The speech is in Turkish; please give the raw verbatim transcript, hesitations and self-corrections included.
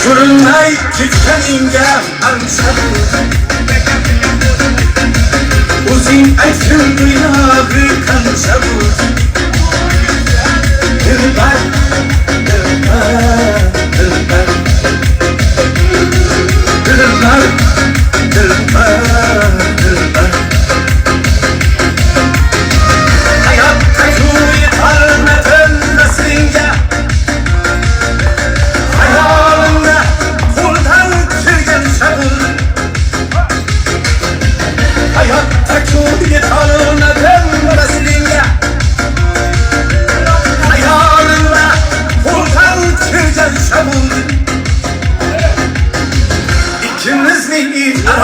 Kurunay tütkeninge ansabu Uzin aytın duynağı kansabu Dılbar, dılbar, dılbar Dılbar, dılbar, dılbar Hayatta kuyu tarnatın nasınca Hayalında kurdan çırgın sabır Hayatta kuyu tarnatın nasınca Hayalında kurdan çırgın sabır İkimiz değil